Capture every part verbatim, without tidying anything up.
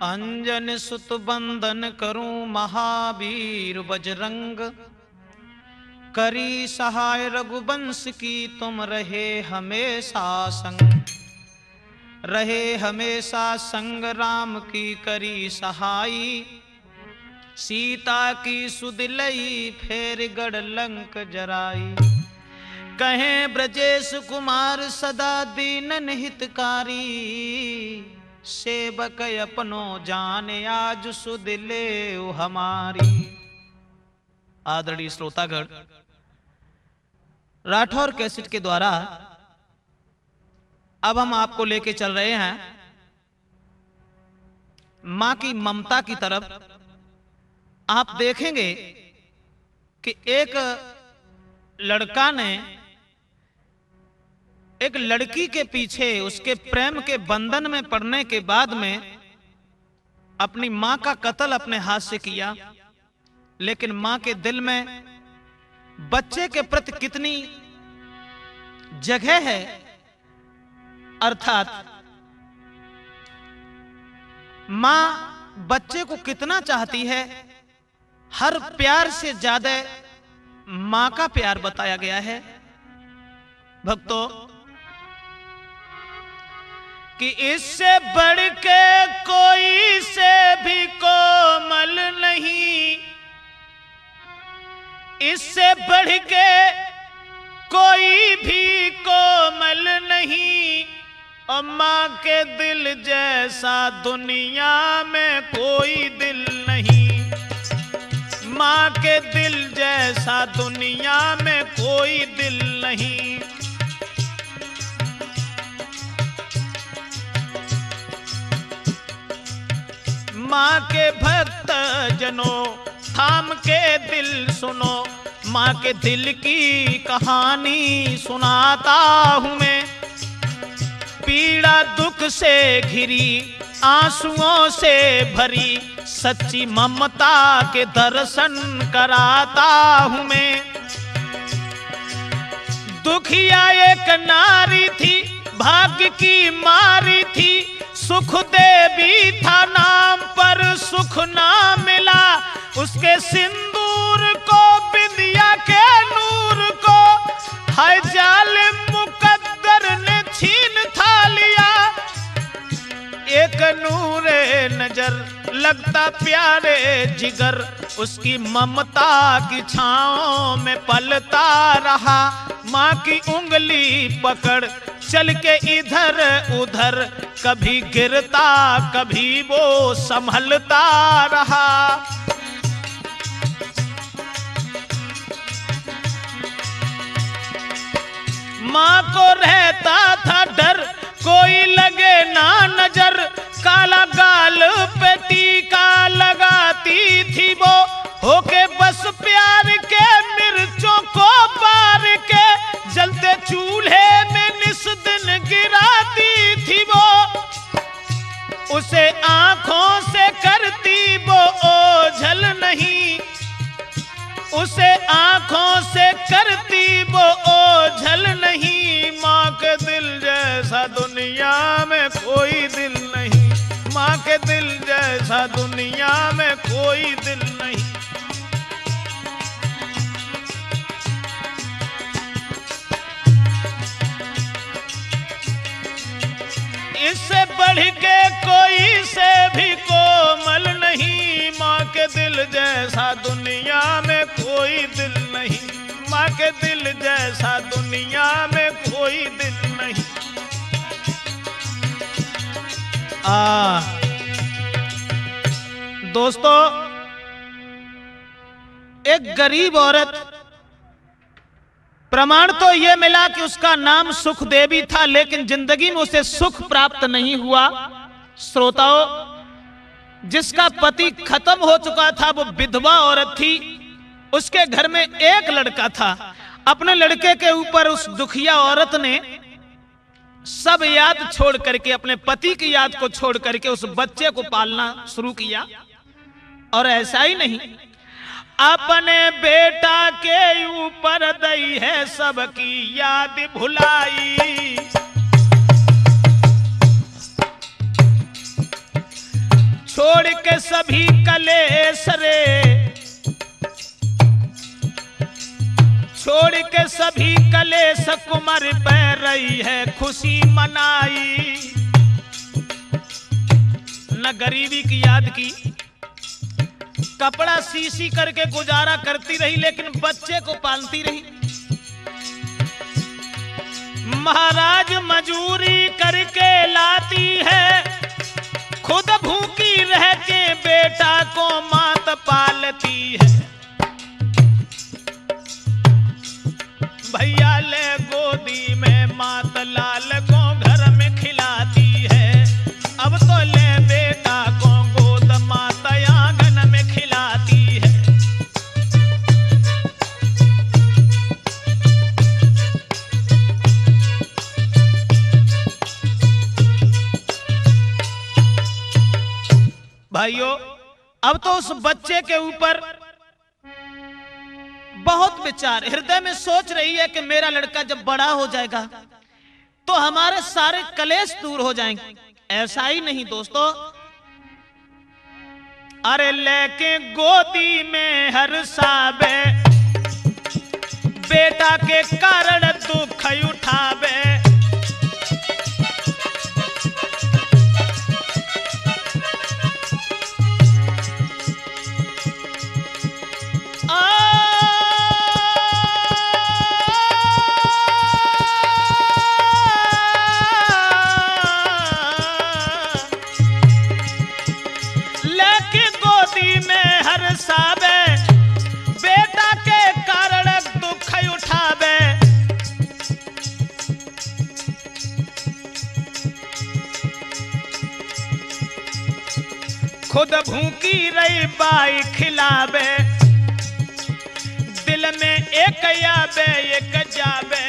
अंजन सुत बंदन करूं महावीर बजरंग, करी सहाय रघुवंश की तुम रहे हमेशा संग। रहे हमेशा संग राम की करी सहाई, सीता की सुदिलई फेर गढ़ लंक जराई। कहें ब्रजेश कुमार सदा दीनन हितकारी, सेवक अपनो जान आज सुदिले हमारी। आदरणीय श्रोतागण, राठौर कैसेट के द्वारा अब हम आपको लेके चल रहे हैं मां की ममता की तरफ। आप देखेंगे कि एक लड़का ने एक लड़की के पीछे उसके प्रेम के बंधन में पड़ने के बाद में अपनी मां का कत्ल अपने हाथ से किया, लेकिन मां के दिल में बच्चे के प्रति कितनी जगह है, अर्थात मां बच्चे को कितना चाहती है, हर प्यार से ज्यादा मां का प्यार बताया गया है। भक्तों, कि इससे बढ़ के कोई से भी कोमल नहीं, इससे बढ़ के कोई भी कोमल नहीं, और मां के दिल जैसा दुनिया में कोई दिल नहीं। मां के दिल जैसा दुनिया में कोई दिल नहीं। मां के भक्त जनों थाम के दिल सुनो, मां के दिल की कहानी सुनाता हूं मैं। पीड़ा दुख से घिरी आंसुओं से भरी, सच्ची ममता के दर्शन कराता हूं मैं। दुखिया एक नारी थी, भाग्य की मारी थी, सुख देवी था नाम पर सुख ना मिला। उसके सिंदूर को बिंदिया के नूर को, हाय जालिम मुकद्दर ने छीन था लिया। एक नूरे नजर लगता प्यारे जिगर, उसकी ममता की छांव में पलता रहा। मां की उंगली पकड़ चल के इधर उधर, कभी गिरता कभी वो संभलता रहा। मां को रहता था डर कोई लगे ना नजर, काला गाल पे टीका लगाती थी वो, होके बस प्यार के मिर्चों को बार के, जलते चूल्हे में निस दिन गिराती थी वो। उसे आंखों से करती वो ओझल नहीं, उसे आंखों से करती वो ओझल नहीं। मां के दिल जैसा दुनिया में कोई दिल नहीं, मां के दिल जैसा दुनिया में कोई दिल नहीं। इससे बढ़ के कोई से भी कोमल नहीं, मां के दिल जैसा दुनिया में कोई दिल नहीं। मां के दिल जैसा दुनिया में कोई दिल नहीं। आ दोस्तों, एक गरीब औरत, प्रमाण तो यह मिला कि उसका नाम सुख देवी था, लेकिन जिंदगी में उसे सुख प्राप्त नहीं हुआ। श्रोताओं, जिसका पति खत्म हो चुका था, वो विधवा औरत थी। उसके घर में एक लड़का था। अपने लड़के के ऊपर उस दुखिया औरत ने सब याद छोड़ करके, अपने पति की याद को छोड़ करके उस बच्चे को पालना शुरू किया। और ऐसा ही नहीं, अपने बेटा के ऊपर दई है सबकी याद भुलाई। छोड़ के सभी कलेश रे, छोड़ के सभी कलेश कुमार बह रही है खुशी मनाई। न गरीबी की याद की, कपड़ा सी सी करके गुजारा करती रही, लेकिन बच्चे को पालती रही। महाराज मजूरी करके लाती है, खुद भूखी रह के बेटा को मात पालती है। भैया ले गोदी में मात लाल को घर में खिलाती है, अब तो ले बेटा को गोद मात आंगन में खिलाती है। भाइयों, अब तो उस बच्चे के ऊपर बहुत विचार, हृदय में सोच रही है कि मेरा लड़का जब बड़ा हो जाएगा तो हमारे सारे कलेश दूर हो जाएंगे। ऐसा ही नहीं दोस्तों, अरे लेके गोदी में हर साबे, बेटा के कारण दुख उठावे। बेटा के कारण दुख उठावे, खुद भूखी रही बाई खिलावे। दिल में एक याबे एक जाबे,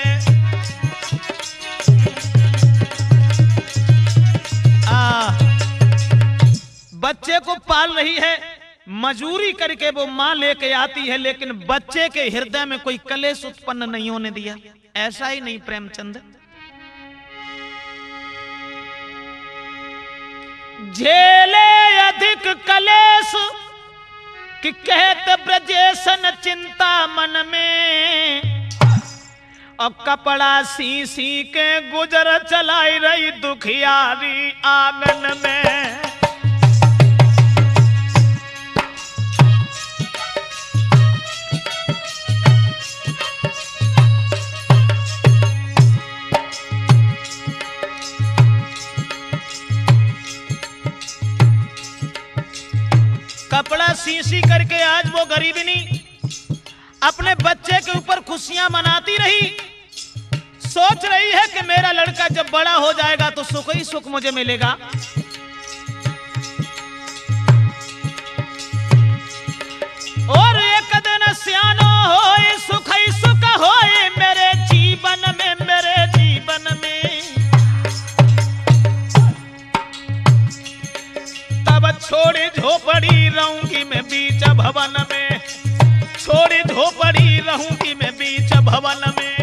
आ बच्चे को पाल रही है, मजूरी करके वो मां लेके आती है, लेकिन बच्चे के हृदय में कोई कलेश उत्पन्न नहीं होने दिया। ऐसा ही नहीं प्रेमचंद, झेले अधिक कलेश कि कहत ब्रजेशन चिंता मन में, और कपड़ा सी सी के गुजर चलाई रही दुखियारी आंगन में। कपड़ा सी सी करके आज वो गरीबनी अपने बच्चे के ऊपर खुशियां मनाती रही, सोच रही है कि मेरा लड़का जब बड़ा हो जाएगा तो सुख ही सुख मुझे मिलेगा। और एक दिन सियानो होए सुख ही सुख होए मेरे जीवन में, मेरे जीवन में। तब छोड़ी झोपड़ी रहूंगी मैं बीच भवन में, छोड़ी झोपड़ी रहूंगी मैं बीच भवन में।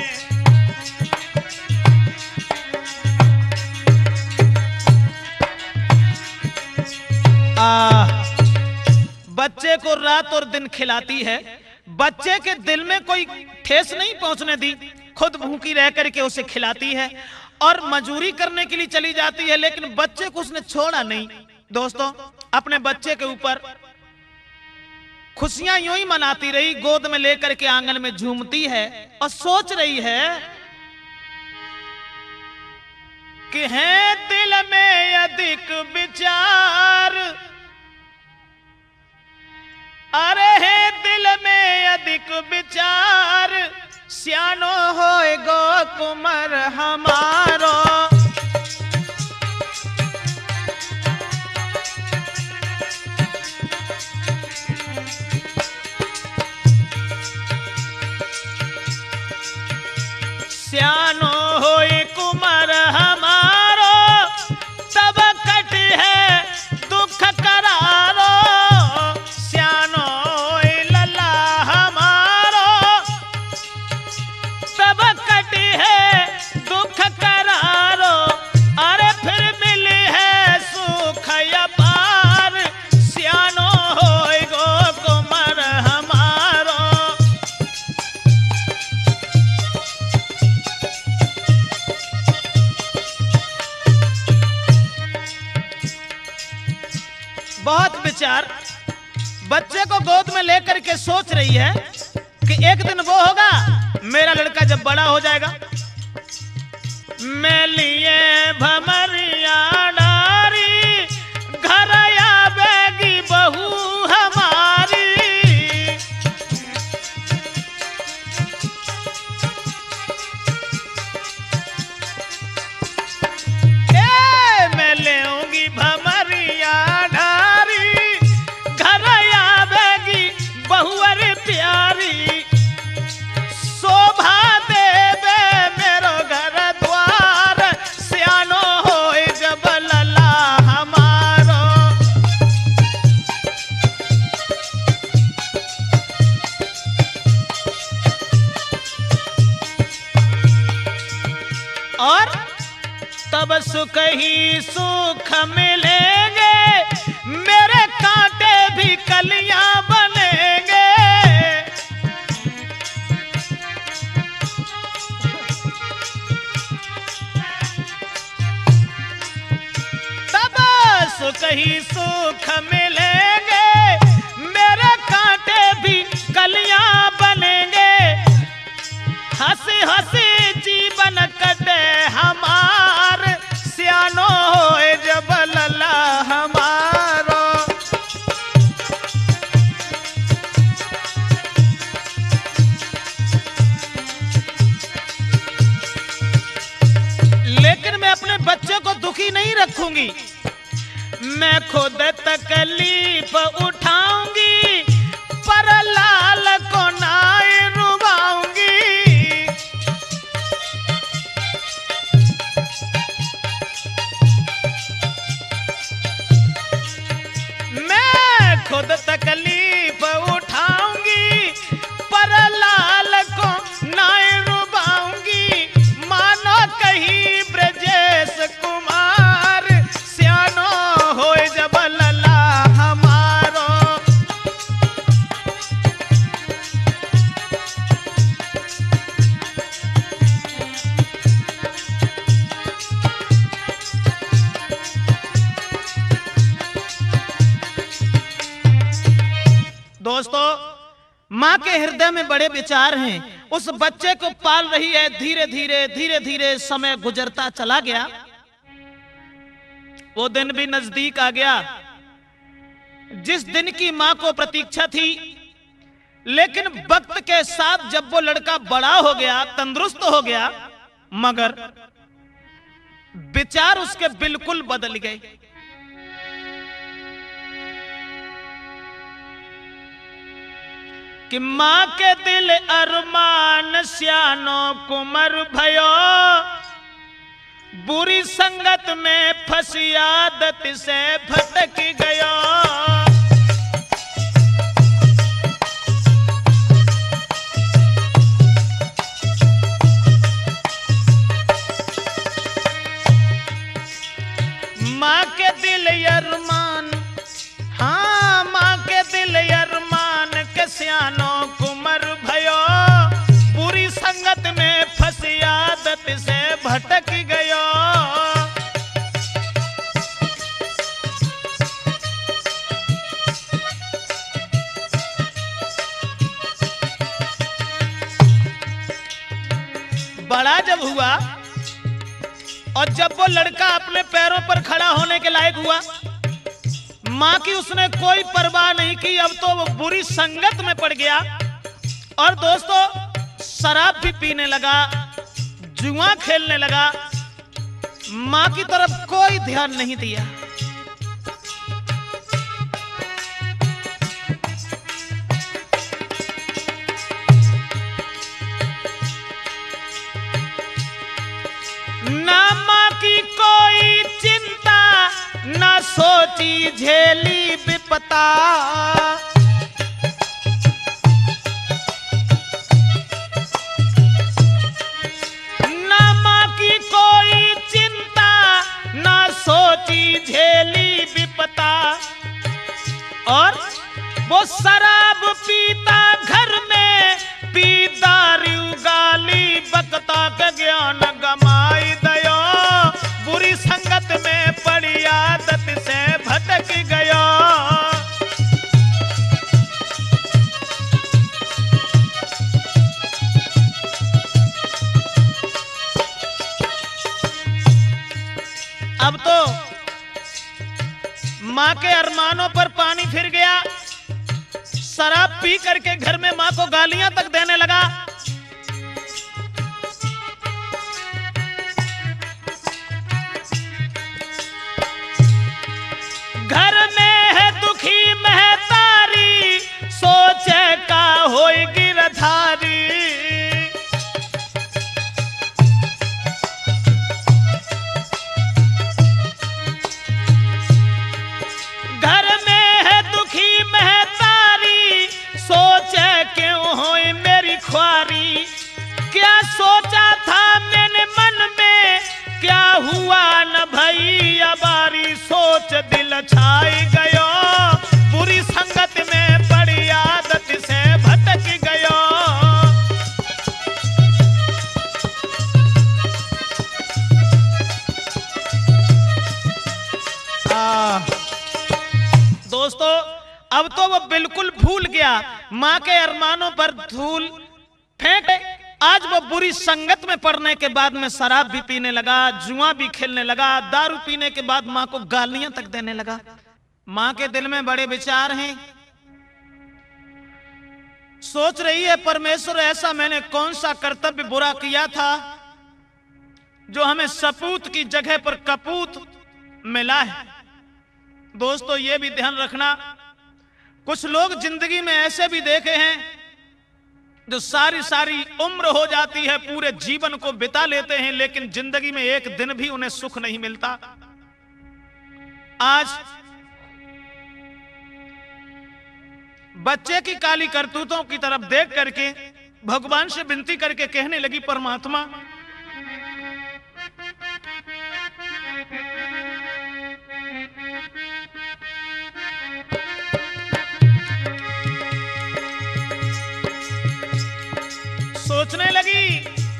आ, बच्चे को रात और दिन खिलाती है, बच्चे के दिल में कोई ठेस नहीं पहुंचने दी, खुद भूखी रह करके उसे खिलाती है और मजूरी करने के लिए चली जाती है, लेकिन बच्चे को उसने छोड़ा नहीं। दोस्तों, अपने बच्चे के ऊपर खुशियां यूं ही मनाती रही, गोद में लेकर के आंगन में झूमती है और सोच रही है कि है दिल में अधिक विचार, अरे है दिल में अधिक विचार, सियानो होए गो कुमार हमारो। सियानो होए कुमार हमारो, तब कट है दुख करारो। सियानो होए लला हमारो, तब कट है दुख करारो। अरे फिर मिली है सुख अपार, बहुत विचार। बच्चे को गोद में लेकर के सोच रही है कि एक दिन वो होगा मेरा लड़का जब बड़ा हो जाएगा, मैं लिए भमरिया डारी घर आवेगी बहू हमारी। ए मैं लेऊंगी भमरिया डारी घर आवेगी बहू अरे प्यारी। शोभा देवे मेरो घर द्वार सियानो होए जब लला हमारो। और तब सुख ही सुख मिलेंगे मेरे कांटे भी कलियां बनेंगे। तब सुख ही सुख मिलेंगे मेरे कांटे भी कलियां बनेंगे। हंसी हंसी जीवन कटे हमार सियानो होए जब लला हमारो। लेकिन मैं अपने बच्चे को दुखी नहीं रखूंगी, मैं खुद तकलीफ उठाऊंगी पर लाल को नाई रुबाऊंगी। मैं खुद तकलीफ उठाऊंगी पर लाल को नाई रुबाऊंगी। मानो कहीं ब्रजेश कुमार सियानो होए जब लला हमारो। दोस्तों, माँ के हृदय में बड़े विचार हैं। उस बच्चे को पाल रही है। धीरे धीरे धीरे धीरे समय गुजरता चला गया। वो दिन भी नजदीक आ गया जिस दिन की माँ को प्रतीक्षा थी। लेकिन वक्त के साथ जब वो लड़का बड़ा हो गया, तंदुरुस्त हो गया, मगर विचार उसके बिल्कुल बदल गए। कि माँ के दिल अरमान सियानो कुमर भयो, बुरी संगत में फंसी आदत से भटक गयो। माँ के दिल अरमान, हाँ माँ के दिल अरमान के सियानो कुमर भयो, बुरी संगत में फंसी आदत से भटक गयो। बड़ा जब हुआ और जब वो लड़का अपने पैरों पर खड़ा होने के लायक हुआ, माँ की उसने कोई परवाह नहीं की। अब तो वो बुरी संगत में पड़ गया और दोस्तों शराब भी पीने लगा, जुआ खेलने लगा। माँ की तरफ कोई ध्यान नहीं दिया। ना माँ की कोई चिंता, ना सोची झेली विपता। ना माँ की कोई चिंता, ना सोची झेली विपता। और वो शराब पीता घर में, पी दारू गाली बकता का ज्ञान गमाई दयो। बुरी संगत में पड़ी आदत से भटक गयो। माँ के अरमानों पर पानी फिर गया। शराब पी करके घर में माँ को गालियां तक देने लगा। घर में है दुखी महतारी, सोचे का होई गिरधारी। घर में है दुखी महतारी, सोचे क्यों होई मेरी ख्वारी। क्या सोचा था मैंने मन में, क्या हुआ न भैया बारी। सोच दिल छाई गयो, बुरी संगत में बड़ी आदत से भटक गयो। आ, दोस्तों अब तो वो बिल्कुल भूल गया, माँ के अरमानों पर धूल फेंक। आज वो बुरी संगत में पड़ने के बाद में शराब भी पीने लगा, जुआ भी खेलने लगा, दारू पीने के बाद माँ को गालियां तक देने लगा। माँ के दिल में बड़े विचार हैं, सोच रही है परमेश्वर ऐसा मैंने कौन सा कर्तव्य बुरा किया था जो हमें सपूत की जगह पर कपूत मिला है। दोस्तों ये भी ध्यान रखना, कुछ लोग जिंदगी में ऐसे भी देखे हैं जो सारी सारी उम्र हो जाती है, पूरे जीवन को बिता लेते हैं, लेकिन जिंदगी में एक दिन भी उन्हें सुख नहीं मिलता। आज बच्चे की काली करतूतों की तरफ देख करके भगवान से विनती करके कहने लगी, परमात्मा सोचने लगी,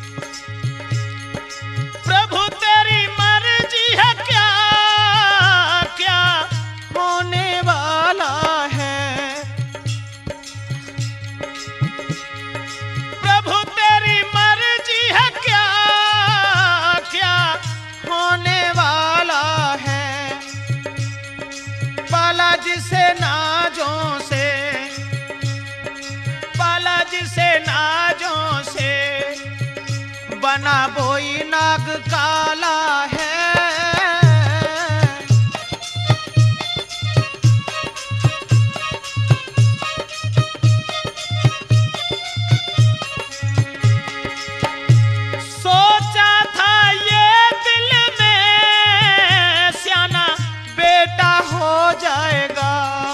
प्रभु तेरी मर्जी है, क्या क्या होने वाला है। प्रभु तेरी मर्जी है, क्या क्या होने वाला है। पाला जिसे नाजों से, पाला जिसे नाजों से, बना बोई नाग काला है। सोचा था ये दिल में, स्याना बेटा हो जाएगा।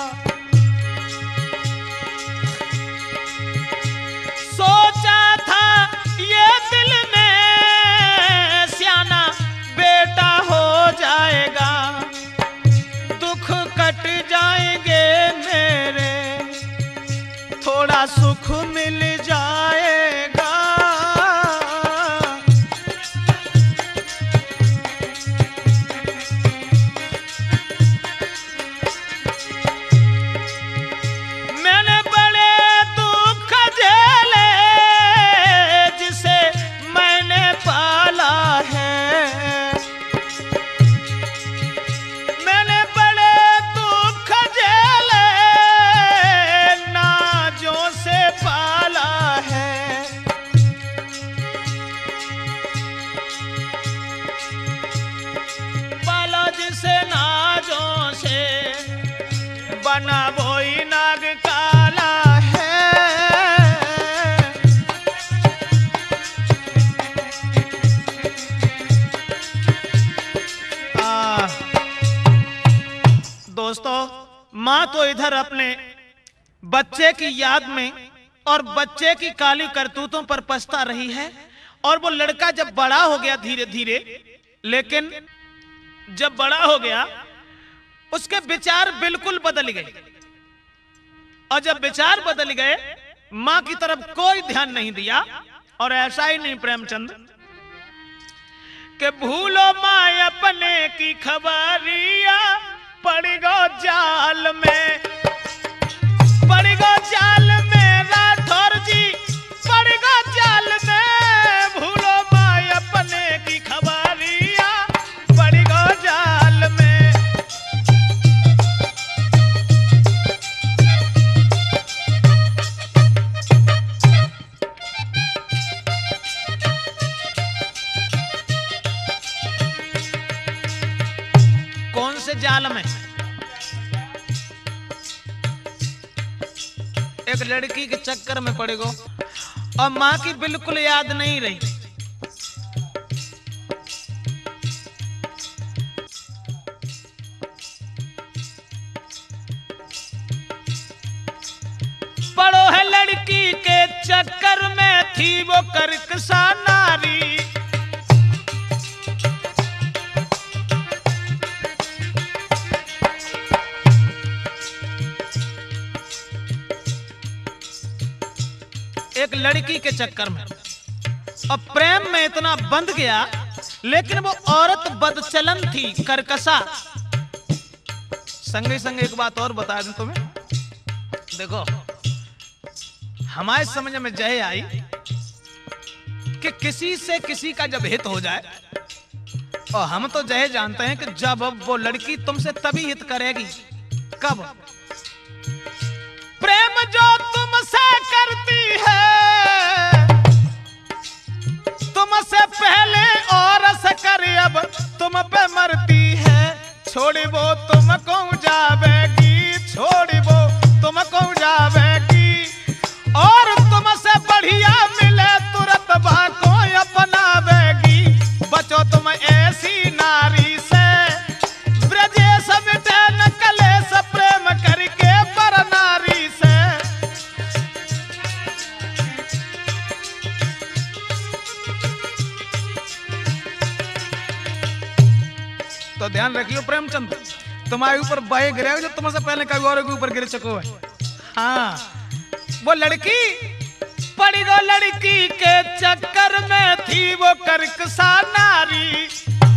सोचा था ये दिल में, स्याना बेटा हो जाएगा। दुख कट जाएंगे मेरे, थोड़ा सुख मिल जाएगा। मैंने बड़े दुख झेले जिसे मैंने पाला है। मैंने बड़े दुख झेले नाजों से पाला है। पाला जिसे नाजों से, बना बोई नाग काला है। आ, दोस्तों माँ तो इधर अपने बच्चे की याद में और बच्चे की काली करतूतों पर पछता रही है, और वो लड़का जब बड़ा हो गया धीरे धीरे, लेकिन जब बड़ा हो गया उसके विचार बिल्कुल बदल गए। और जब विचार बदल गए, मां की तरफ कोई ध्यान नहीं दिया। और ऐसा ही नहीं प्रेमचंद कि भूलो माँ अपने की खबरिया, पड़ गो जाल में, पड़ गो जाल में राठौर जी, पड़ गो जाल में। भूलो माँ अपने की खबरिया, पड़ गो जाल में। एक लड़की के चक्कर में पड़े गो और माँ की बिल्कुल याद नहीं रही। पड़ो है लड़की के चक्कर में थी वो करकसा नारी। एक लड़की के चक्कर में और प्रेम में इतना बंध गया, लेकिन वो औरत बदचलन थी, करकसा। संगे संगे एक बात और बता दूं तुम्हें, देखो हमारे समझ में जय आई कि किसी से किसी का जब हित हो जाए, और हम तो जय जानते हैं कि जब वो लड़की तुमसे तभी हित करेगी, कब? प्रेम जो तुमसे करती है तुमसे पहले और से कर अब तुम पे मरती है। छोड़ी वो तुमको जावेगी, छोड़ी वो तुमको जावेगी, और तुमसे बढ़िया मिले तुरंत बाको अपनावेगी। बचो तुम ऐसी नारी से, ब्रजेश मिटे न कलेश, प्रेम करके पर नारी से। तो ध्यान रखियो प्रेमचंद, तुम्हारे ऊपर बहे गिरे जो तुमसे पहले कभी और के ऊपर गिर चुको है। हाँ, वो लड़की पड़ी दो लड़की के चक्कर में थी वो करकसा नारी,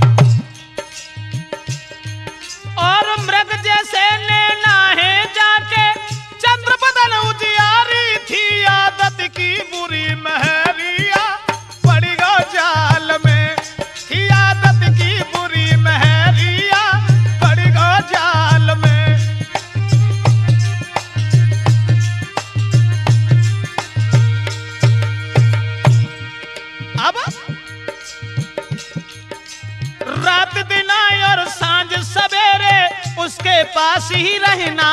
और मृग जैसे नैना है जाके चंद्र बदन उजियारी थी। आदत की बुरी महरिया पड़ी गो जाल में, थी आदत की बुरी महरिया पड़ी गो जाल में। अब रात दिन और सांझ सवेरे उसके पास ही रहना,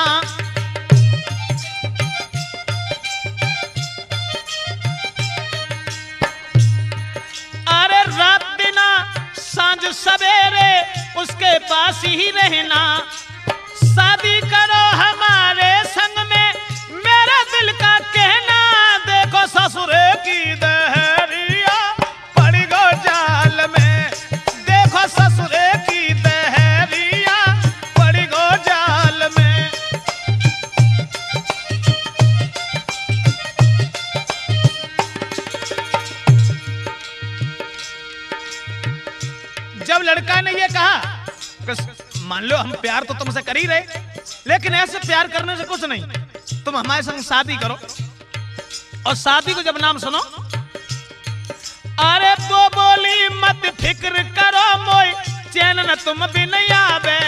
अरे रात दिन सांझ सवेरे उसके पास ही रहना। शादी करो हमारे संग में मेरे दिल का कहना, देखो ससुरे की दहरिया पड़ी गो जाल में, देखो ससुरे की दहरिया पड़ी गो जाल में। जब लड़का ने ये कहा, मान लो हम प्यार तो तुमसे कर ही रहे, लेकिन ऐसे प्यार करने से कुछ नहीं, तुम हमारे संग शादी करो। और शादी को जब नाम सुनो, अरे वो बोली मत फिक्र करो मोई चैन न तुम भी नहीं आवे।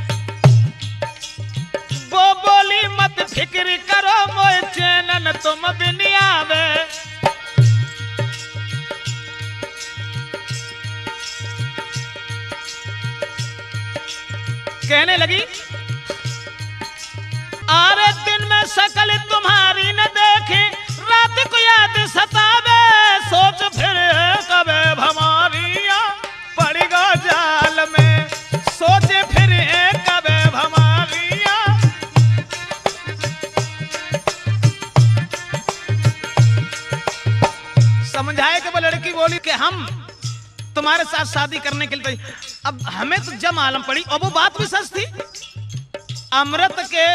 वो बोली मत फिक्र करो मोई चैन न तुम भी नहीं आवे। कहने लगी, अरे दिन में शकल तुम्हारी न देखे, रात को याद सतावे, सोच फिर कबे भमारिया पड़ी गो जाल में, सोचे फिर कबे भमारिया। समझाए कि वो लड़की बोली कि हम तुम्हारे साथ शादी करने के लिए, अब हमें तो जब मालूम पड़ी, और वो बात भी सच थी, अमृत के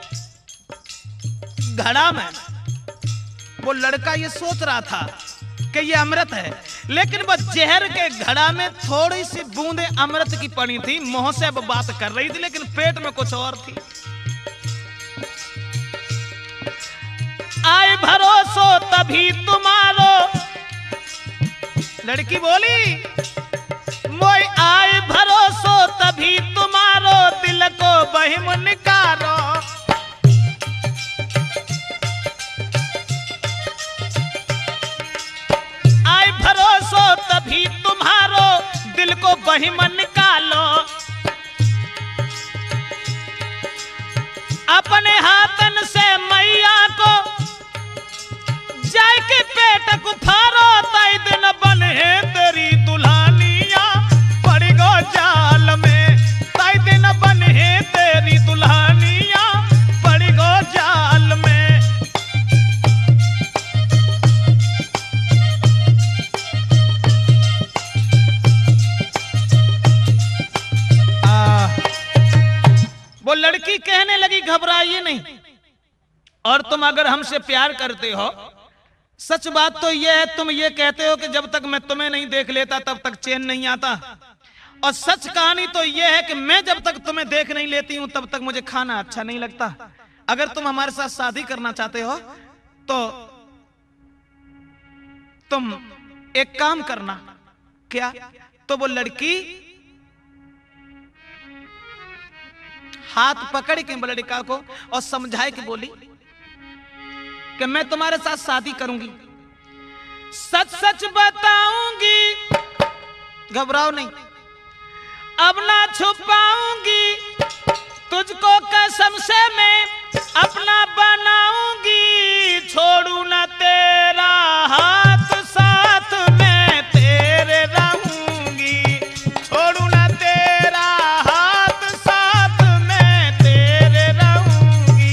घड़ा में वो लड़का ये सोच रहा था कि ये अमृत है, लेकिन वो जहर के घड़ा में थोड़ी सी बूंदे अमृत की पड़ी थी। मुंह से वो बात कर रही थी, लेकिन पेट में कुछ और थी। आए भरोसो तभी तुम्हारो, लड़की बोली, मोई आए भरोसो तभी तुम्हारो, दिल को बहिम निकारो। आए भरोसो तभी तुम्हारो, दिल को बहिम निकालो। अपने हाथन से मैया को कहने लगी घबराइए नहीं, और तुम अगर हमसे प्यार करते हो, सच बात तो यह है, तुम ये कहते हो कि जब तक मैं तुम्हें नहीं देख लेता तब तक चैन नहीं आता, और सच कहानी तो यह है कि मैं जब तक तुम्हें देख नहीं लेती हूं तब तक मुझे खाना अच्छा नहीं लगता। अगर तुम हमारे साथ शादी करना चाहते हो तो तुम एक काम करना। क्या? तो वो लड़की हाथ पकड़ के लड़का को और समझाए कि बोली कि मैं तुम्हारे साथ शादी करूंगी, सच सच बताऊंगी, घबराओ नहीं, अब ना छुपाऊंगी, तुझको कसम से मैं अपना बनाऊंगी, छोड़ू ना तेरा हाथ, साथ में तेरे रहूंगी, छोड़ू ना तेरा हाथ, साथ में तेरे रहूंगी।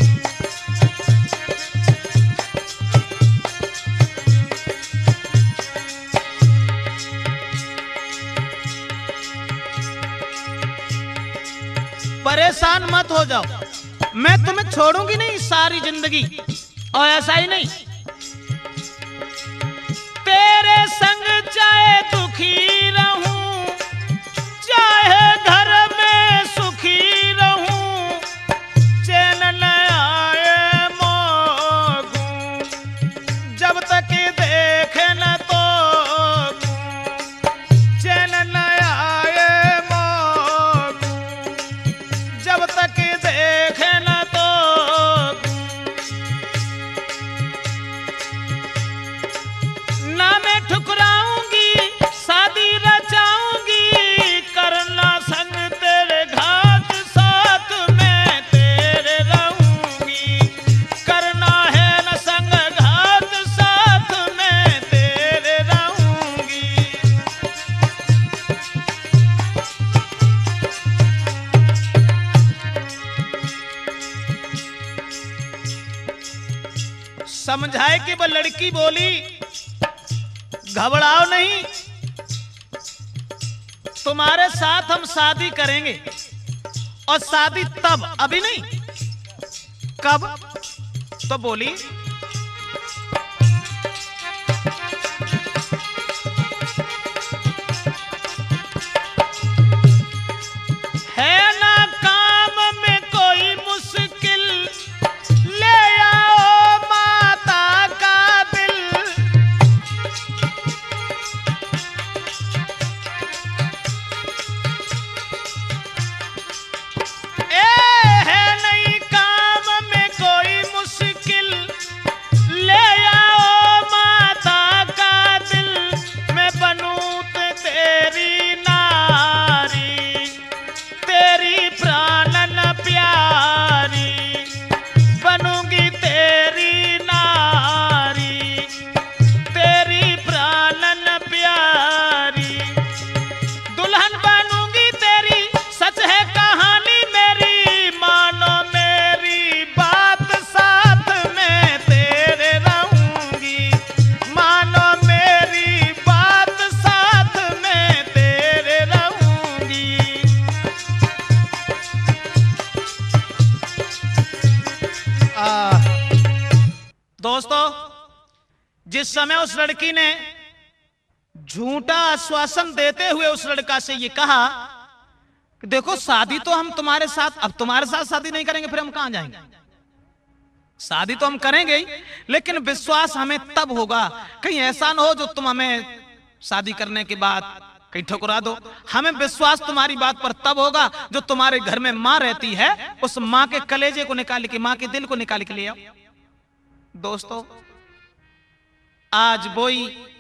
परेशान मत हो जाओ, मैं तुम्हें छोड़ूंगी नहीं सारी जिंदगी, और ऐसा ही नहीं, तेरे संग चाहे दुखी रहूं, चाहे घर में सुखी रहूं, चैन न आए मोगूं, जब तक देखे न तो चैन न आए मोगूं, जब तक देखे न तो। ना मैं ठुकराऊंगी, शादी रचाऊंगी, करना संग तेरे घाट, साथ में तेरे रहूंगी, करना है न संग घाट, साथ में तेरे रहूंगी। समझाए कि वह लड़की बोली घबराओ नहीं, तुम्हारे साथ हम शादी करेंगे, और शादी तब, अभी नहीं, कब? तो बोली है ना काम में कोई मुश्किल, ले आओ माता का दिल, दोस्तों, जिस समय उस लड़की ने झूठा आश्वासन देते हुए उस लड़का से ये कहा कि देखो शादी तो हम तुम्हारे साथ, अब तुम्हारे साथ शादी नहीं करेंगे फिर हम कहां जाएंगे, शादी तो हम करेंगे ही, लेकिन विश्वास हमें तब होगा, कहीं ऐसा ना हो जो तुम हमें शादी करने के बाद कहीं ठुकरा दो। हमें विश्वास तुम्हारी बात पर तब होगा जो तुम्हारे घर में मां रहती है, उस मां के कलेजे को निकाल के, मां के दिल को निकाल के ले आओ। दोस्तों, आज वही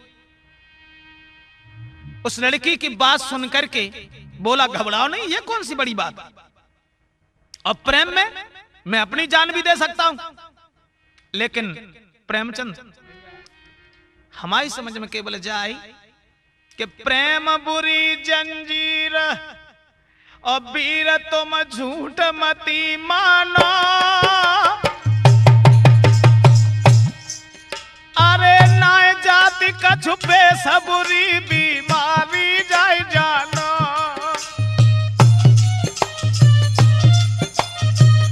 उस लड़की की बात सुनकर के बोला घबराओ नहीं, ये कौन सी बड़ी बात, और प्रेम में मैं अपनी जान भी दे सकता हूं, लेकिन प्रेमचंद हमारी समझ में केवल जाए कि प्रेम बुरी जंजीर और वीर तुम झूठ मती मानो, अरे नाय जाति का छुपे सबुरी बीमारी जाए जानो।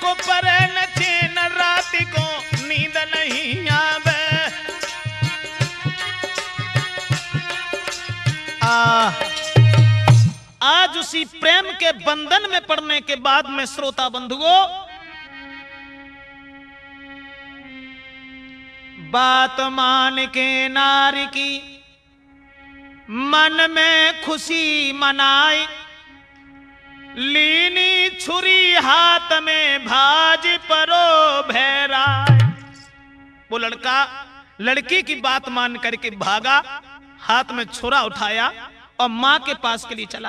को परे न चैन रात को नींद नहीं आवे। आ, आज उसी प्रेम के बंधन में पड़ने के बाद में श्रोता बंधुओं बात मान के नारी की मन में खुशी मनाई, लीनी छुरी हाथ में भाज परो भैरा। वो लड़का लड़की की बात मान करके भागा, हाथ में छुरा उठाया और मां के पास के लिए चला।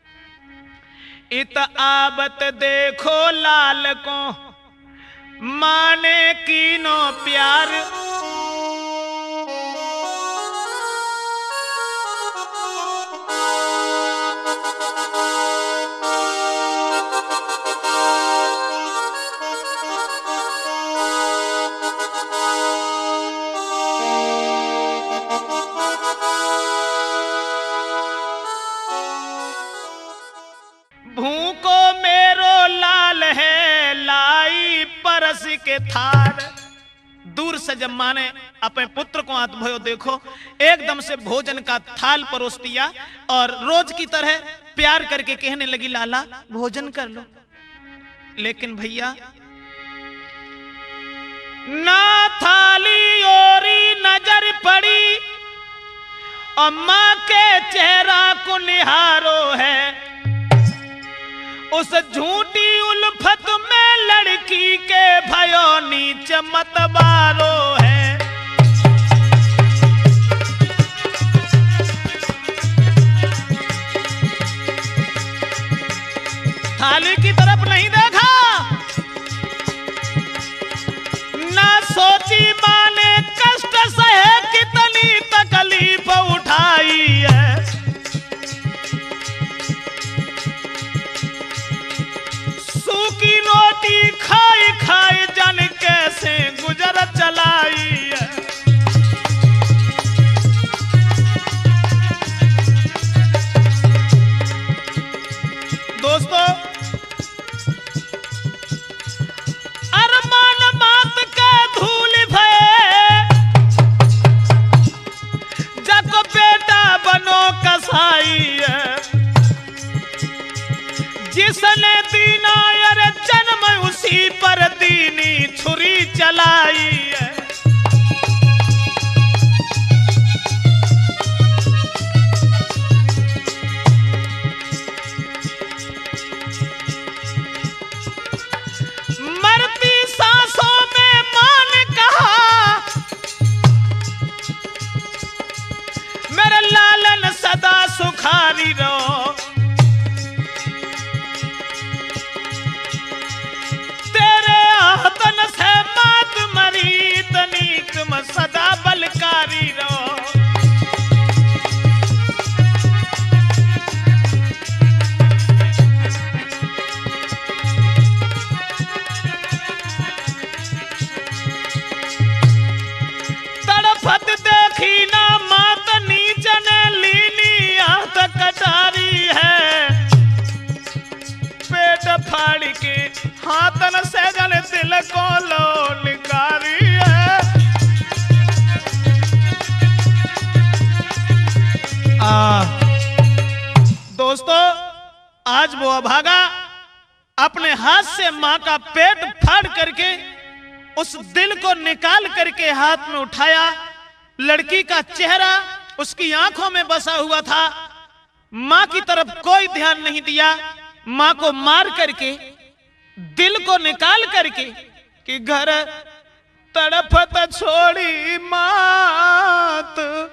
इत आबत देखो लाल को माने कीनो प्यार, भूको मेरो लाल है लाई परस के थार। दूर से जब माँ ने अपने पुत्र को हाथ भयो देखो एकदम से भोजन का थाल परोस दिया और रोज की तरह प्यार करके कहने लगी लाला भोजन कर लो। लेकिन भैया ना थाली ओरी नजर पड़ी और माँ के चेहरा को निहारो है। उस झूठी उल्फत में लड़की के भयो नीच मतवारो है। थाली की तरफ नहीं देखा, ना सोची मां ने कष्ट सहे कितनी तकलीफ उठाई है। सूखी रोटी खाई खाई जान कैसे गुजर चलाई है। दोस्तों अरमान मात के धूल भये जको बेटा बनो कसाई है। जिसने दीना यार जन्म उसी पर दीनी छुरी चलाई है। मरती सांसों में मां ने कहा मेरे लालन सदा सुखारी रहो। तन से मात मरी तनी तुम सदा बलकारी रहो। तड़फत देखी ना मात नीचन लीनी हाथ कटारी है। पेट फाड़ के हाथन से जन दिल को लो निकारी है। आ, दोस्तों आज वो अभागा अपने हाथ से मां का पेट फाड़ करके उस दिल को निकाल करके हाथ में उठाया। लड़की का चेहरा उसकी आंखों में बसा हुआ था। मां की तरफ कोई ध्यान नहीं दिया। मां को मार करके दिल को निकाल करके कि घर तड़फत छोड़ी मात,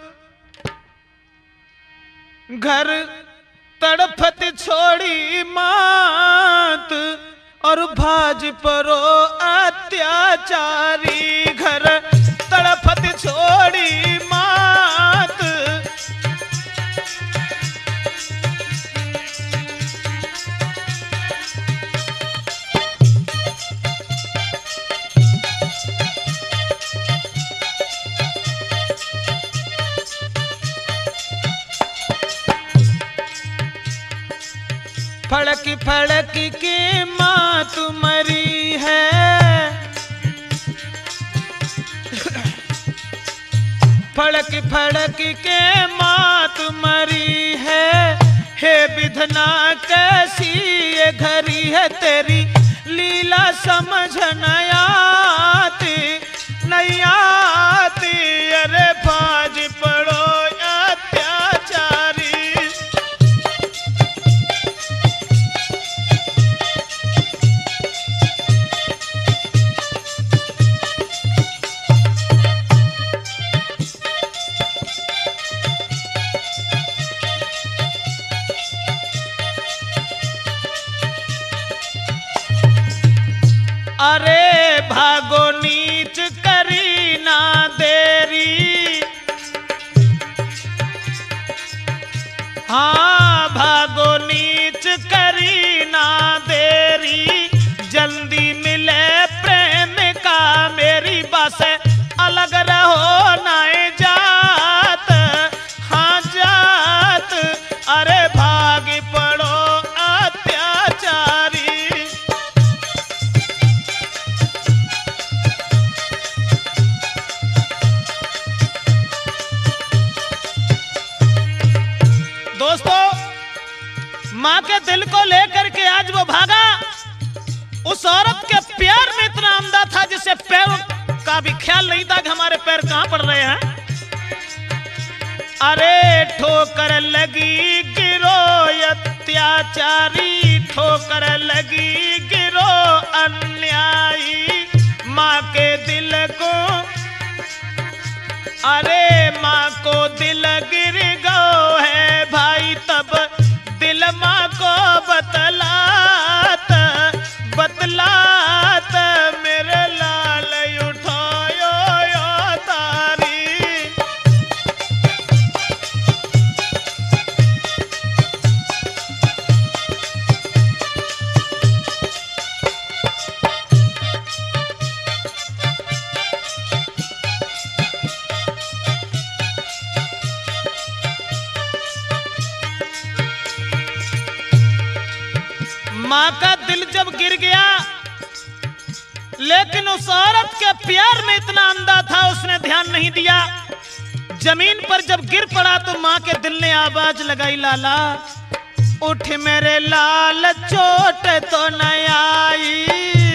घर तड़फत छोड़ी मात और भाज परो अत्याचारी। घर तड़फत छोड़ी मात फड़क फड़क के माँ तुम्हारी है। फड़क फड़क के मात मरी है, हे विधना कैसी ये घड़ी है, तेरी लीला समझ न आती नहीं आती। अरे बाज पड़ो अत्याचारी। अरे भागो नीच करी ना देरी, हाँ भागो नीच करी ना देरी, जल्दी मिले प्रेम का मेरी बात से अलग रहो ना जात, हाँ जात। अरे भाग पड़ो अत्याचारी। दोस्तों, मां के दिल को लेकर के आज वो भागा। उस औरत के प्यार में इतना अंधा था जिसे पैर का भी ख्याल नहीं था कि हमारे पैर कहां पड़ रहे हैं। अरे ठोकर लगी गिरो अत्याचारी, ठोकर लगी गिरो अन्यायी। मां के दिल को, अरे मां को दिल गिर गो है भाई, तब दिल मां को बतलात बतलात, मेरे लाल उठायो यो तारी। मां का दिल जब गिर गया, लेकिन उस औरत के प्यार में इतना अंधा था उसने ध्यान नहीं दिया। जमीन पर जब गिर पड़ा तो मां के दिल ने आवाज लगाई, लाला उठ मेरे लाल चोट तो न आई,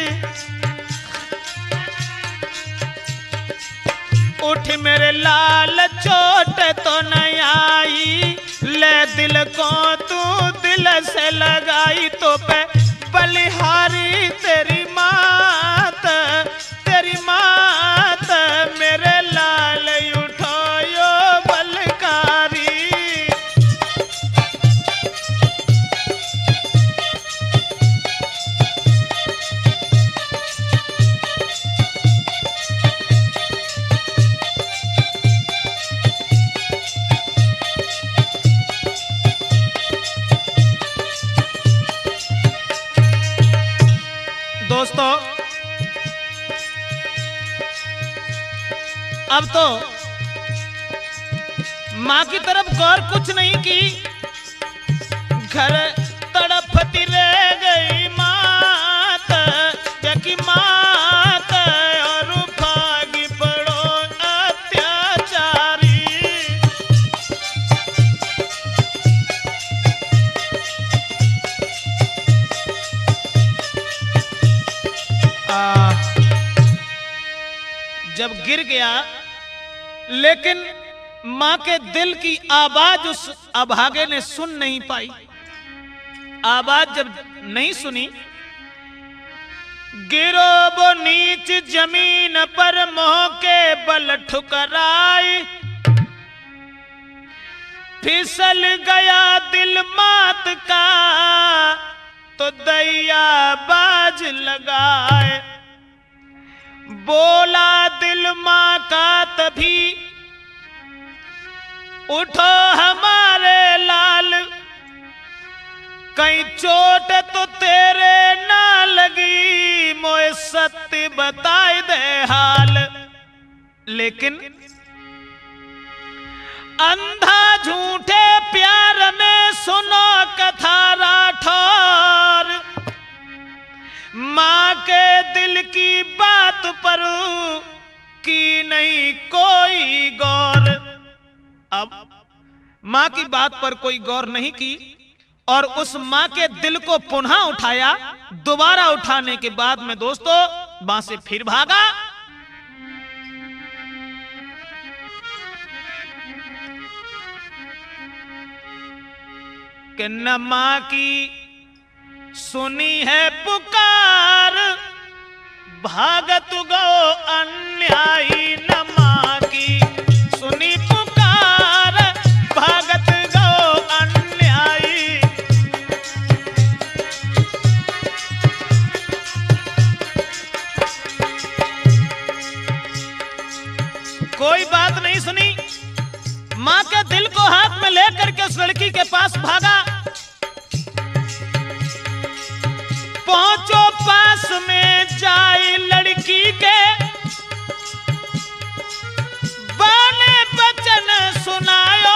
उठ मेरे लाल चोट तो न आई। ले दिल को तू दिल से लगाई तो पे बलिहारी तेरी मात, तेरी मात। मेरे लाल उठायो बलकारी। दोस्तों, अब तो मां की तरफ गौर कुछ नहीं की, घर तड़पती रह गई मात, कि मात और भागी पड़ो अत्याचारी। आ, जब गिर गया, लेकिन मां के दिल की आवाज उस अभागे ने सुन नहीं पाई। आवाज जब नहीं सुनी, गिरो वो नीच जमीन पर मोह के बल ठुकराई, फिसल गया दिल मात का तो दैया बाज लगाए। बोला दिल मां का तभी, उठो हमारे लाल, कहीं चोट तो तेरे ना लगी, मोए सत्य बताए दे हाल। लेकिन अंधा झूठे प्यार में सुनो कथा राठौर, मां के दिल की बात पर की नहीं कोई गौर। अब मां की बात पर कोई गौर नहीं की और उस मां के दिल को पुनः उठाया। दोबारा उठाने के बाद में दोस्तों वहां से फिर भागा। कि न मां की सुनी है पुकार, भागत गो अन्यायी। न मां की सुनी पुकार, भागत गो अन्यायी। कोई बात नहीं सुनी, मां के दिल को हाथ में लेकर के उस लड़की के पास भागा। पहुंचो पास में जाए लड़की के, बाने बचन सुनायो।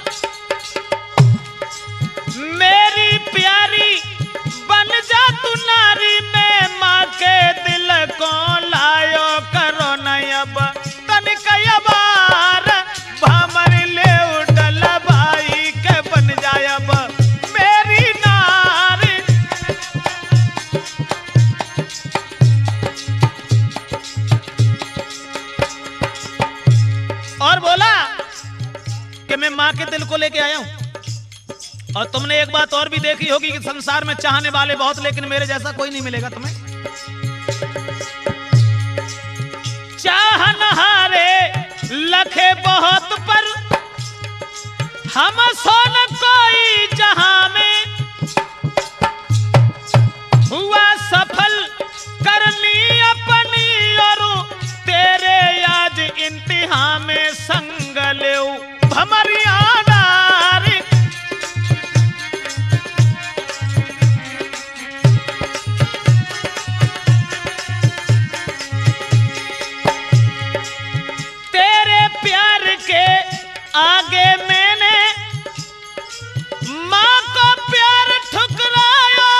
मेरी प्यारी बन जा तू नारी, में मां के दिल को लायो। करो न अब तनिक बार, भमर ले उडल भाई के बन जाए अब मेरी नारी। और बोला कि मैं मां के दिल को लेके आया हूं। और तुमने एक बात और भी देखी होगी कि संसार में चाहने वाले बहुत, लेकिन मेरे जैसा कोई नहीं मिलेगा तुम्हें। चाहनहारे लखे बहुत पर, हम सोन कोई जहां में। हुआ सफल करनी अपनी, और तेरे आज इंतहा में संग ले हमारी आनारी। तेरे प्यार के आगे मैंने मां को प्यार ठुकराया।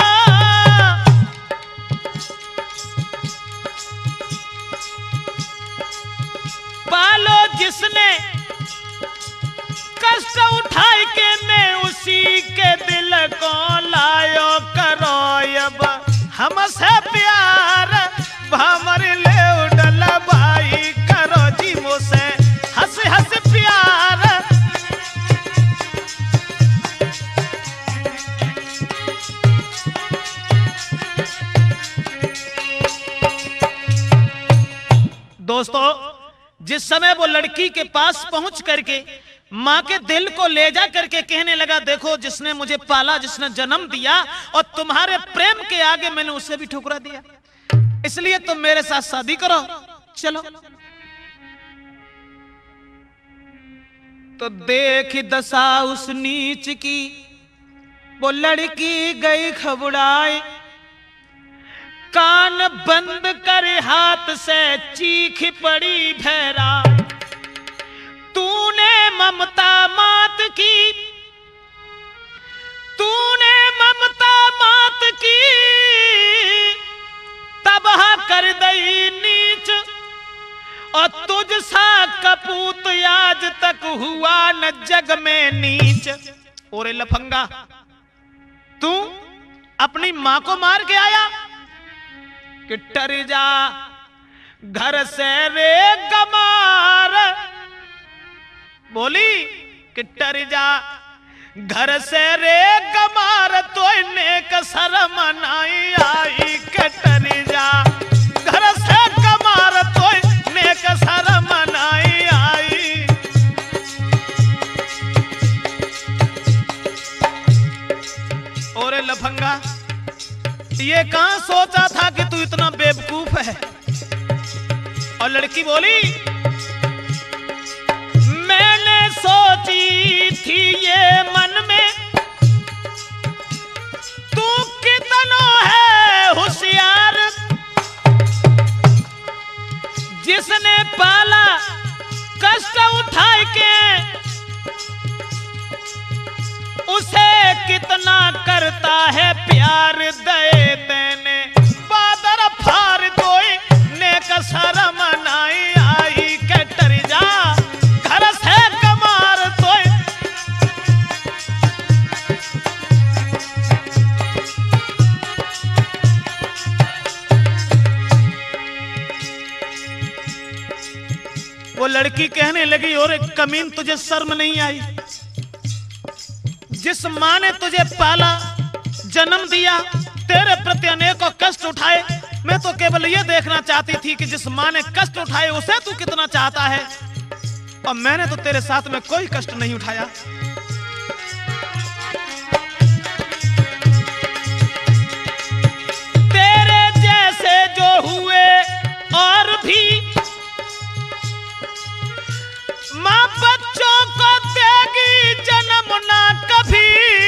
पालो जिसने कष्ट उठाई के, मैं उसी के दिल को लायो। करो अब हमसे प्यार, भमर ले उडल भाई। करो जी मुझसे हंस हंस प्यार। दोस्तों जिस समय वो लड़की के पास पहुंच करके मां के दिल को ले जा करके कहने लगा, देखो जिसने मुझे पाला, जिसने जन्म दिया, और तुम्हारे प्रेम के आगे मैंने उसे भी ठुकरा दिया, इसलिए तुम मेरे साथ शादी करो, चलो। तो देख दशा उस नीच की, वो लड़की गई घबराई। कान बंद कर हाथ से चीख पड़ी भैरा। तूने ममता मात की, तूने ममता मात की, तबाह कर दई नीच। और तुझ सा कपूत आज तक हुआ न जग में नीच। ओरे लफंगा, तू अपनी मां को मार के आया कि डर जा घर से रे गमार। बोली कि डर जा घर से रे गमार, तो नेक शर्म नहीं आई। के डर जा घर से गमार, तो नेक शर्म नहीं आई। ओरे लफंगा, ये कहां सोचा था कि तू इतना बेवकूफ है। और लड़की बोली, मैंने सोची थी ये मन में, तू कितना है होशियार। जिसने पाला कष्ट उठाए के, उसे कितना करता है प्यार। दे देने बादर फार, कोई नेक शर्म नहीं आई। के डर जा घर से कमार। वो लड़की कहने लगी, और कमीन तुझे शर्म नहीं आई? जिस माँ ने तुझे पाला, जन्म दिया, तेरे प्रति अनेकों कष्ट उठाए, मैं तो केवल ये देखना चाहती थी कि जिस माँ ने कष्ट उठाए उसे तू कितना चाहता है, और मैंने तो तेरे साथ में कोई कष्ट नहीं उठाया। तेरे जैसे जो हुए और भी माँ बच्चों को देगी जन्म ना कभी।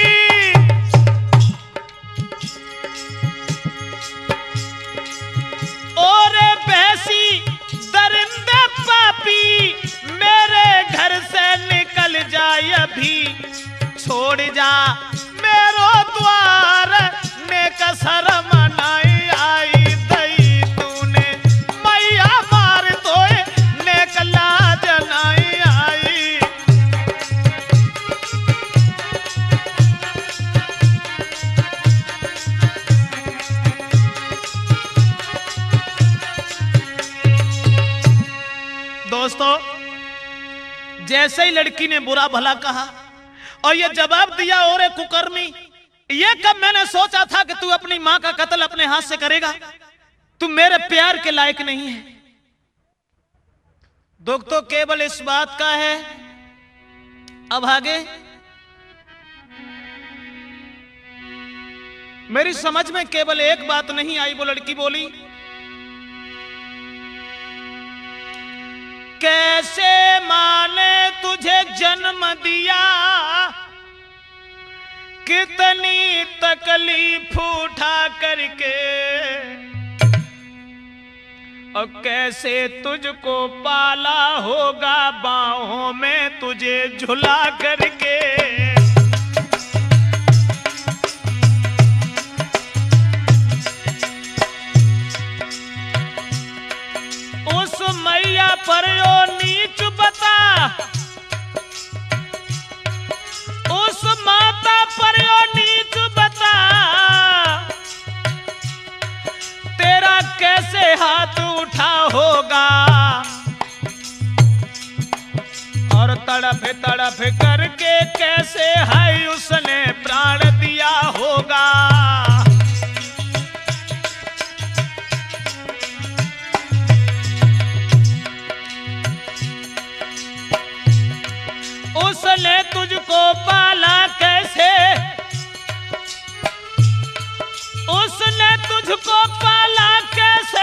और भैंसी दरिंदे पापी मेरे घर से निकल जाए अभी, छोड़ जा मेरो द्वार ने कसर मनाई आई दई तूने मैया मार तोए ने कला जनाई आई। दोस्तों, जैसे ही लड़की ने बुरा भला कहा और ये जवाब दिया, और एक कुकर्मी, ये कब मैंने सोचा था कि तू अपनी मां का कत्ल अपने हाथ से करेगा, तू मेरे प्यार के लायक नहीं है। दुख तो केवल इस बात का है, अब आगे मेरी समझ में केवल एक बात नहीं आई। वो लड़की बोली, कैसे मां ने तुझे जन्म दिया, कितनी तकलीफ उठा करके, और कैसे तुझको पाला होगा बाहों में तुझे झुला करके। उस मैया पर यो नीच बता, उस माता पर यो नीच बता, तेरा कैसे हाथ उठा होगा, और तड़फ तड़फ करके कैसे है उसने प्राण दिया होगा। उसने तुझको पाला कैसे, उसने तुझको पाला कैसे,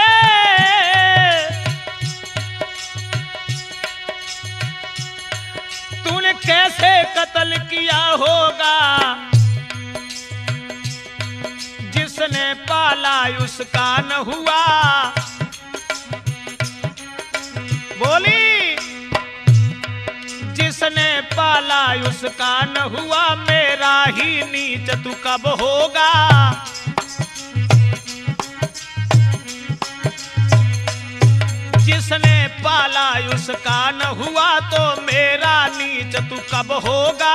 तूने कैसे कत्ल किया होगा, जिसने पाला उसका न हुआ। बोली, जिसने पाला उसका न हुआ, मेरा ही नीच तू कब होगा। जिसने पाला उसका न हुआ, तो मेरा नीच तू कब होगा।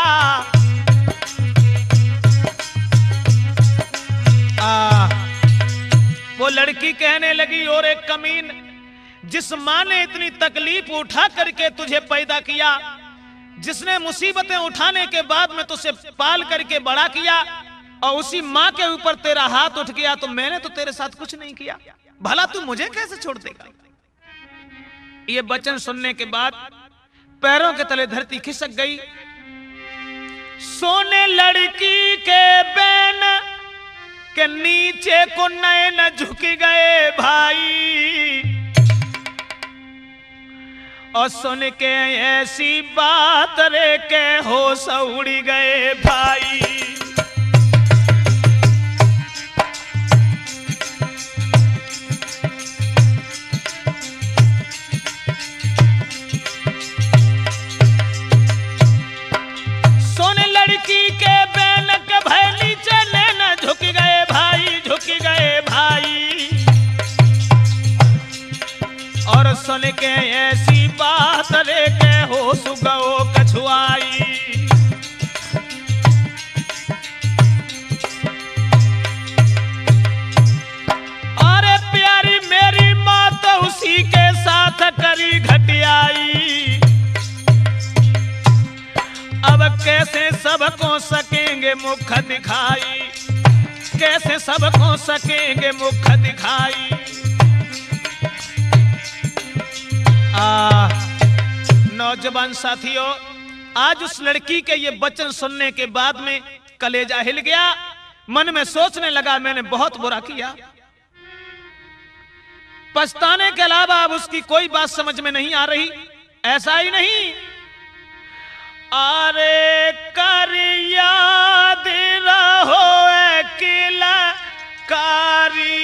आ, वो लड़की कहने लगी, और एक कमीन, जिस माँ ने इतनी तकलीफ उठा करके तुझे पैदा किया, जिसने मुसीबतें उठाने के बाद में तुझे पाल करके बड़ा किया, और उसी माँ के ऊपर तेरा हाथ उठ गया, तो मैंने तो तेरे साथ कुछ नहीं किया, भला तू मुझे कैसे छोड़ देगा। ये वचन सुनने के बाद पैरों के तले धरती खिसक गई। सोने लड़की के बैन के नीचे को नैन झुक गए भाई, और सुन के ऐसी बात रे के होश उड़ गए भाई। सुन लड़की के बैनक भय नीचे नैना झुक गए भाई, झुक गए भाई, और सुन के ऐसी बात रे के होश गओ कछुआई। अरे प्यारी मेरी माँ तो उसी के साथ करी घटियाई, सकेंगे मुख दिखाई, कैसे सबको सकेंगे मुख दिखाई। आ नौजवान साथियों, आज उस लड़की के ये वचन सुनने के बाद में कलेजा हिल गया। मन में सोचने लगा मैंने बहुत बुरा किया। पछताने के अलावा अब उसकी कोई बात समझ में नहीं आ रही। ऐसा ही नहीं, अरे कर याद रहो किला कारी,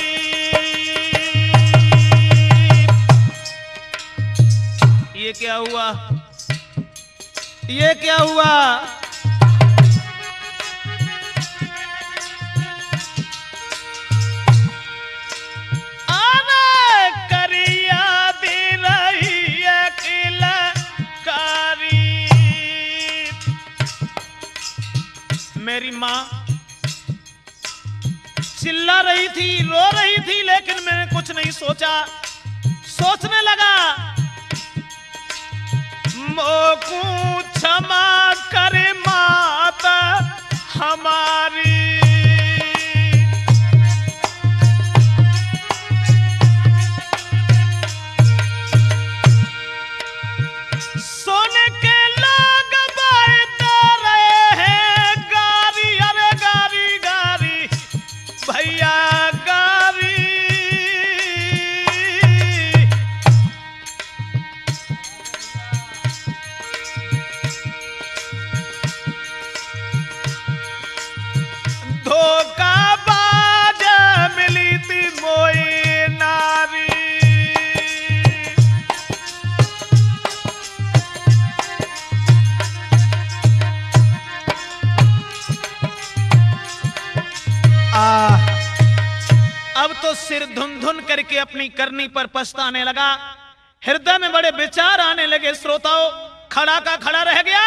ये क्या हुआ, ये क्या हुआ? अरे कर याद रही किला कारी। मेरी माँ चिल्ला रही थी, रो रही थी, लेकिन मैंने कुछ नहीं सोचा। सोचने लगा मोकू क्षमा करे माता हमारी। सोने के लोग बांध रहे हैं गारी, अरे गारी गारी भैया गारी। धोखाबाज मिली थी मोई नारी। आ, अब तो सिर धुन धुन करके अपनी करनी पर पछताने लगा। हृदय में बड़े विचार आने लगे। श्रोताओं, खड़ा का खड़ा रह गया।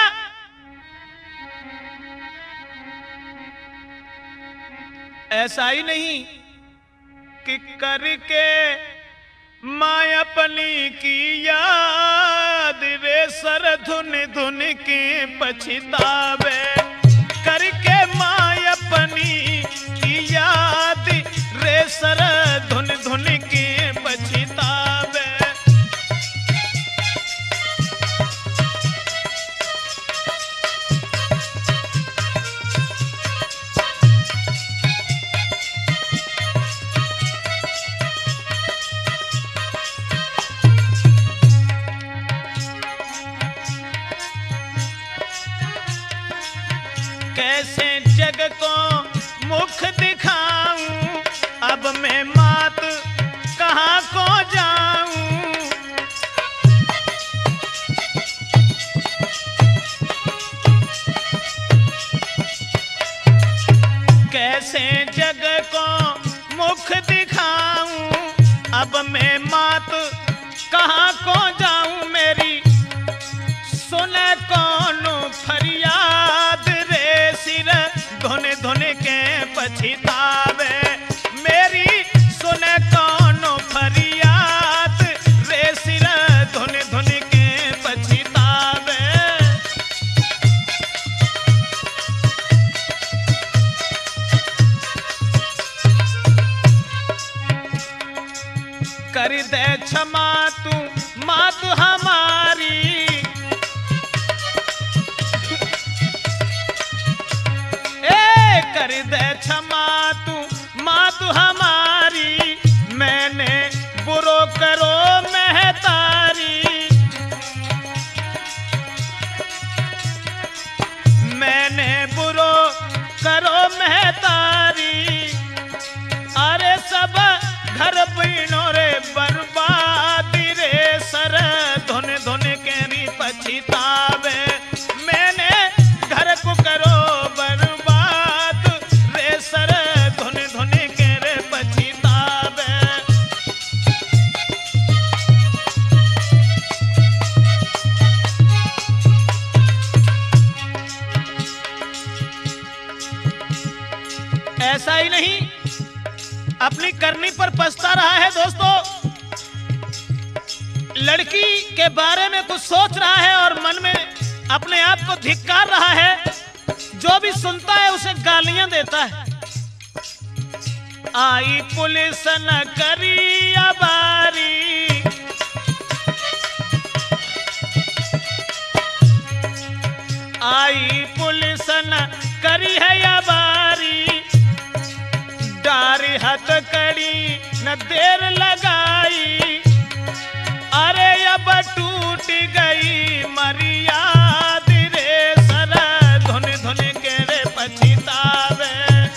ऐसा ही नहीं कि करके माँ अपनी की याद रे सर धुन धुन के पछतावे। करके माँ अपनी की याद रे सर धुन धुन के पछतावे। कैसे जग को मुख दिखाऊं, अब मैं मात कहाँ को जाऊं। कैसे जग को मुख दिखाऊं, अब मैं मात कहाँ को जाऊं। मेरी सुने कौन फरियाद रे सिर धुन धुन के पछतावे। मेरी सुने कौन फरियाद रे सिर धुन धुन के पछतावे। कर दे क्षमा तू मात हमारी। कर दे क्षमा तू माँ तू हमारी। मैंने बुरो करो महतारी। मैंने बुरो करो महतारी। अरे सब घर बीनो रे बर्बाद रे सर धुन धुन के भी पछतावे। मैंने घर को करो बर्बाद रे सर धुन धुन के रे पछतावे। ऐसा ही नहीं, अपनी करनी पर पछता रहा है। दोस्तों, लड़की के बारे में कुछ सोच रहा है और मन में अपने आप को धिक्कार रहा है। जो भी सुनता है उसे गालियां देता है। आई पुलिस न करी अबारी, आई पुलिस न करी है अबारी, डारी हथकड़ी न देर लगाई, अरे अब टूट गई मरियाद रे सर, धुन धुन के रे पछतावे।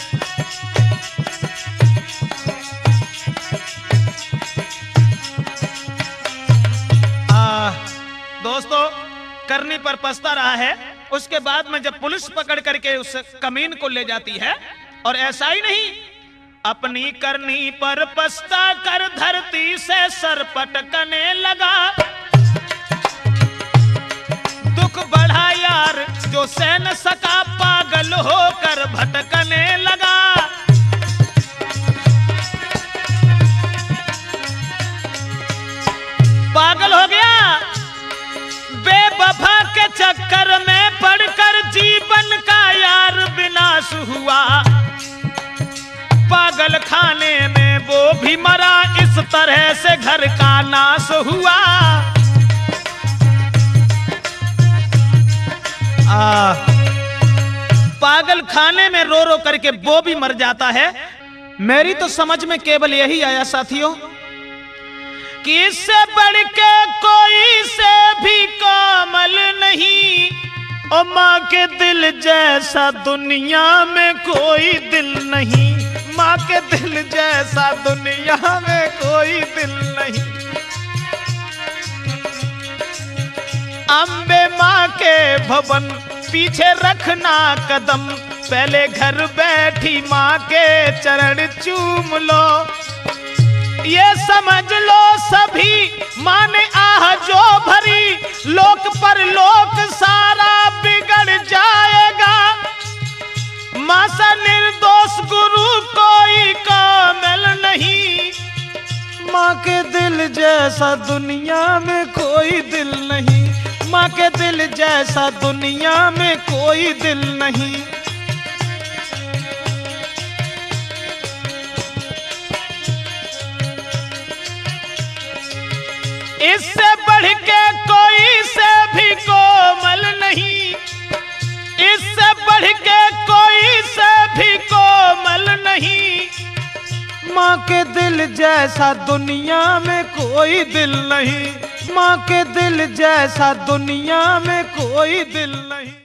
आ, दोस्तों करनी पर पछता रहा है। उसके बाद में जब पुलिस पकड़ करके उस कमीन को ले जाती है, और ऐसा ही नहीं, अपनी करनी पर पछता कर धरती से सर पटकने लगा, दुख बढ़ा यार जो सह न सका, पागल होकर भटकने लगा। पागल हो गया, बेवफा के चक्कर में पड़कर जीवन का यार विनाश हुआ, पागल खाने में वो भी मरा, इस तरह से घर का नाश हुआ। आ, पागल खाने में रो रो करके वो भी मर जाता है। मेरी तो समझ में केवल यही आया साथियों कि इससे बढ़ के कोई से भी कोमल नहीं, और माँ के दिल जैसा दुनिया में कोई दिल नहीं, माँ के दिल जैसा दुनिया में कोई दिल नहीं। अम्बे माँ के भवन पीछे रखना कदम, पहले घर बैठी माँ के चरण चूम लो, ये समझ लो सभी माँ ने आह जो भरी, लोक पर लोक सारा बिगड़ जाएगा, माँ सा निर्दोष गुरु कोई कामिल नहीं, माँ के दिल जैसा दुनिया में कोई दिल नहीं, माँ के दिल जैसा दुनिया में कोई दिल नहीं। इससे बढ़ के कोई से भी कोमल नहीं, इससे बढ़ के कोई से भी कोमल नहीं, माँ के दिल जैसा दुनिया में कोई दिल नहीं, माँ के दिल जैसा दुनिया में कोई दिल नहीं।